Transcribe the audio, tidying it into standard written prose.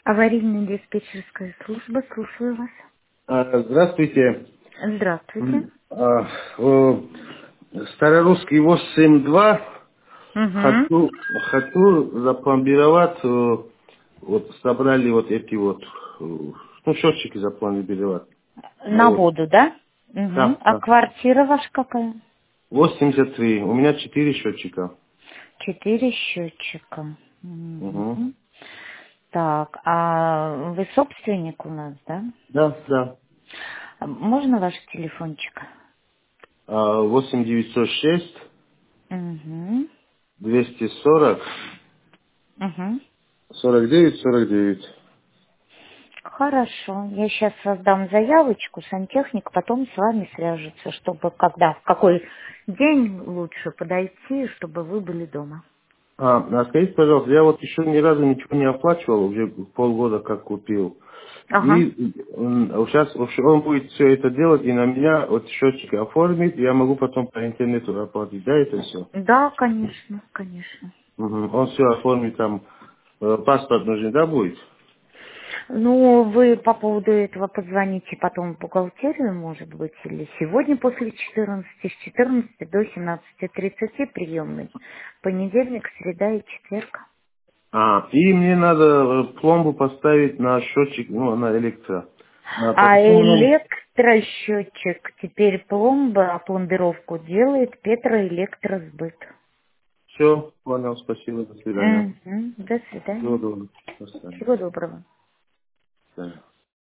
Аварийно-диспетчерская служба, слушаю вас. Здравствуйте. Здравствуйте. А, э, Старорусский 8.2. Угу. Хочу запломбировать, вот собрали вот эти вот, ну, счетчики запломбировать. На Вот. воду, да? Угу. Да, А да. квартира ваша какая? 83. У меня 4 счетчика. 4 счетчика. Угу. Угу. Так, а вы собственник у нас, да? Да, да. А можно ваш телефончик? 8906 Угу. 240 Угу. 49. Хорошо. Я сейчас создам заявочку, сантехник потом с вами свяжется, чтобы когда, в какой день лучше подойти, чтобы вы были дома. Скажите, пожалуйста, я вот еще ни разу ничего не оплачивал, уже полгода как купил. Ага. И сейчас он будет все это делать и на меня вот счетчик оформит, я могу потом по интернету оплатить, да, это все? Да, конечно, конечно. Он все оформит там, паспорт нужен, да, будет? Ну, вы по поводу этого позвоните потом в бухгалтерию, может быть, или сегодня после 14, с 14 до 17:30 приемный. Понедельник, среда и четверг. И мне надо пломбу поставить на счетчик, ну, на электро. По А какому номеру? электросчетчик теперь пломба, а пломбировку делает Петроэлектросбыт. Все, понял, спасибо, до свидания. Мгм. До Всего свидания. доброго. До свидания. Всего доброго. До свидания.